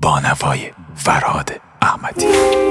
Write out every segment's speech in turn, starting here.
با نوای فرهاد احمدی.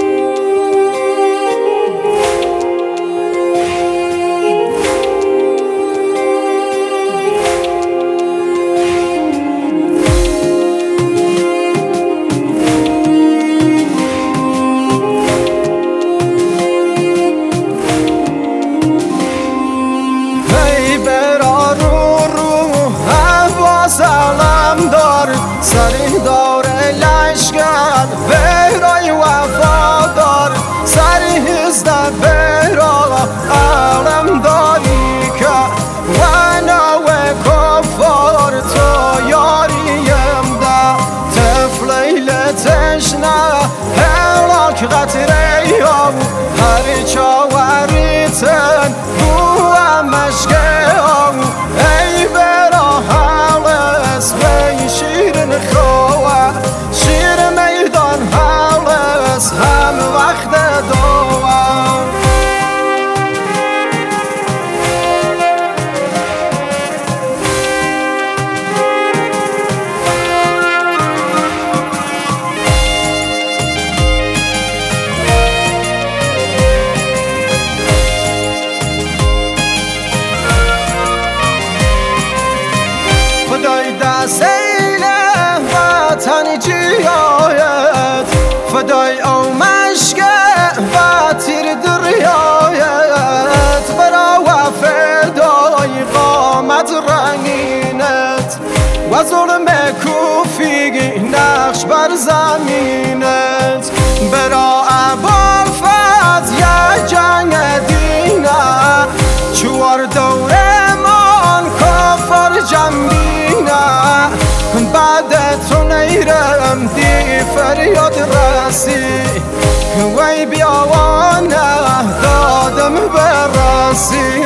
سری دار لشکر برای وفادار، سری هستن برای علم داری که و نوه کفار تو یاریم ده تفلیل تشنه هلاک قطره یا هر چاوریتن بو مشکه ای برا حالس وی شیرن خواه شیر میدان حالس هم وقت دوام فدای دستیل وطن جیایت، فدای او مشکه و تیر دریایت، برا و فدای قامت رنگینت و ظلم کوفیگی نقش بر زمینت، برا ابوالفضل یا جنگ دینه چوار دوره من کفر جنبینه بعد تو نیرم دی فریاد رسی وی بیاوانه دادم برسی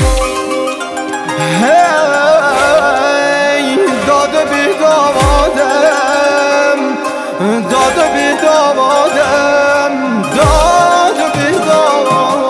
داده بی دامادم داده بی دامادم داده بی دامادم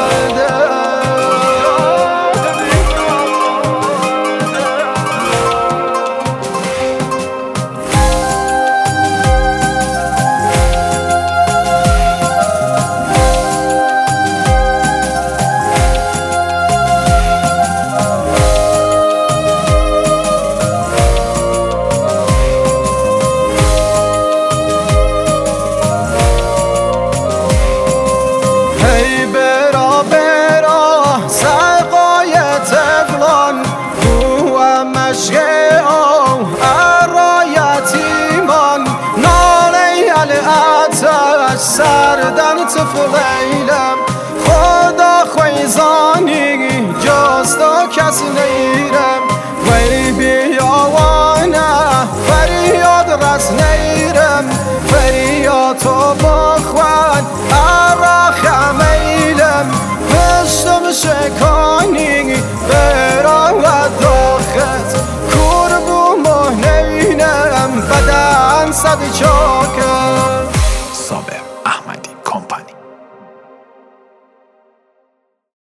سردن تفلیلم خدا خویزانی جستا کسی